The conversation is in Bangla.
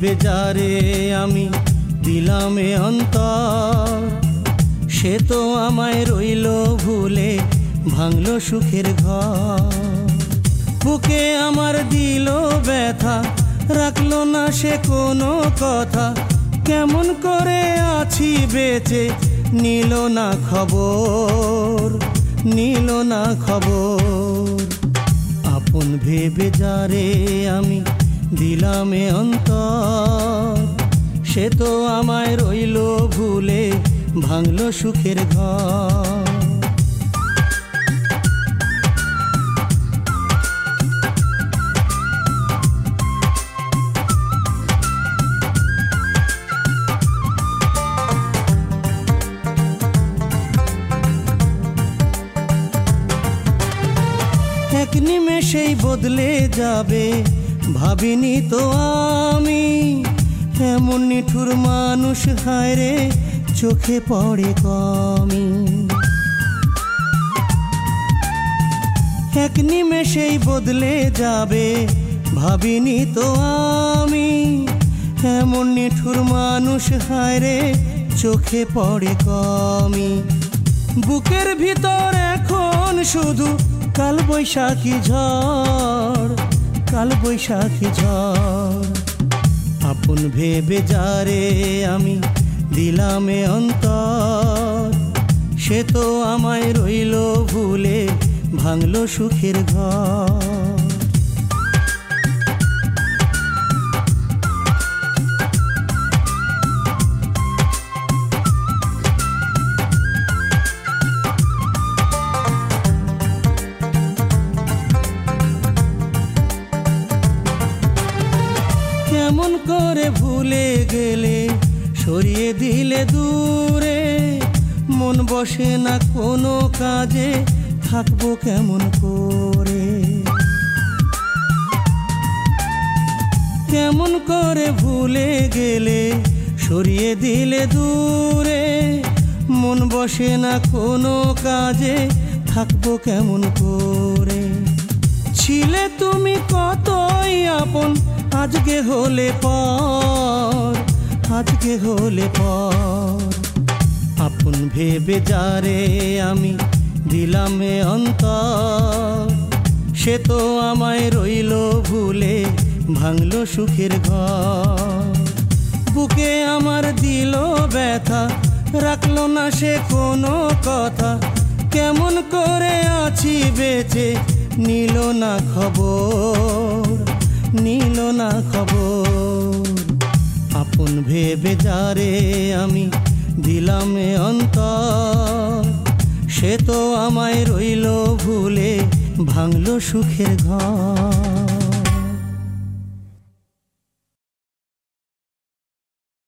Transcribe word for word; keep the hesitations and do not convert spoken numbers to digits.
ভেবে যারে আমি দিলামে অন্তর, সে তো আমায় রইল ভুলে ভাঙলো সুখের ঘর। বুকে আমার দিল ব্যথা, রাখলো না সে কোনো কথা, কেমন করে আছি বেঁচে নিল না খবর, নিল না খবর। আপন ভেবে যারে আমি দিলামে অন্তর, সে তো আমায় রইল ভুলে ভাঙলো সুখের ঘর। এক নিমেষেই বদলে যাবে ভাবিনি তো আমি, এমন নিঠুর মানুষ হায় রে চোখে পড়ে কমি। এক নিমেষেই বদলে যাবে ভাবিনি তো আমি, এমন নিঠুর মানুষ হায় রে চোখে পড়ে কমি। বুকের ভিতর এখন শুধু কাল বৈশাখী ঝড়, কাল বৈশাখী ঝড়। আপন ভেবে যারে আমি দিলামে অন্তর, সে তো আমায় রইল ভুলে ভাঙলো সুখের ঘর। কেমন করে ভুলে গেলে সরিয়ে দিলে দূরে, মন বসে না কোনো কাজে থাকবো কেমন করে। কেমন করে ভুলে গেলে সরিয়ে দিলে দূরে, মন বসে না কোনো কাজে থাকবো কেমন করে। ছিলে তুমি কতই আপন, আজকে হলে পর, আজকে হলে পর। আপন ভেবে যারে আমি দিলামে অন্তর, সে তো আমায় রইল ভুলে ভাঙলো সুখের ঘর। বুকে আমার দিল ব্যথা, রাখলো না সে কোনো কথা, কেমন করে আছি বেঁচে নিল না খবর, নিল না খবর। আপন ভেবে যারে আমি দিলামে অন্তর, সে তো আমায় রইল ভুলে ভাঙলো সুখের ঘর।